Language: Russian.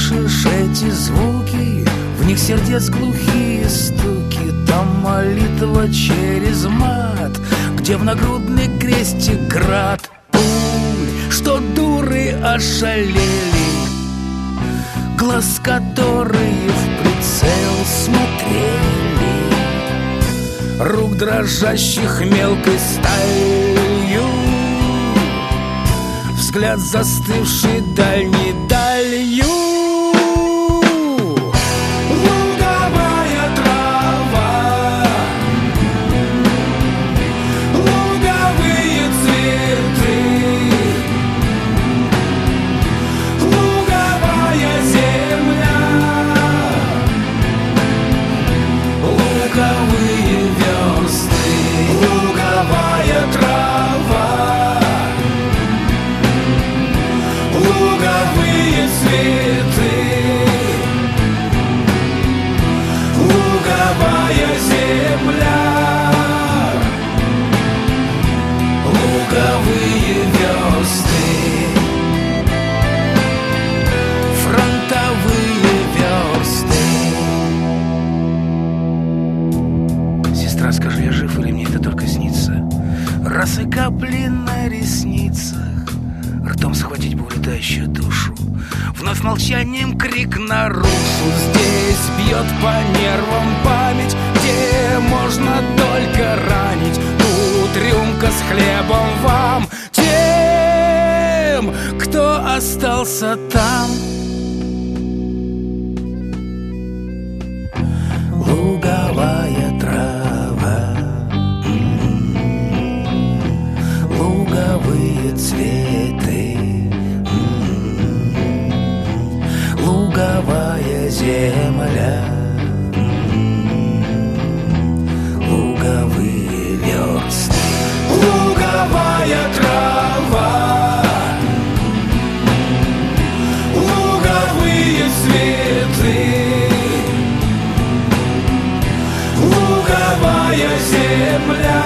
слышишь эти звуки, в них сердец глухие стуки. Там молитва через мат, где в нагрудный крестик град пуль, что дуры ошалели, глаз которые в прицел смотрели, рук дрожащих мелкой сталью, взгляд застывший дальней далью. Луговая трава, луговые цветы, луговая земля, луговые версты, луговая трава, луговые цветы, луговая земля, луговые версты, фронтовые версты. Сестра, скажи, я жив или мне это только снится? Раз и капли на ресницах, ртом схватить бы улетающую душу, вновь молчанием крик наружу. Здесь бьет по нервам память, где можно только ранить. Тут рюмка с хлебом вам, тем, кто остался там. Луговая трава, луговые цветы, луговая земля, луговые версты, луговая трава, луговые цветы, луговая земля,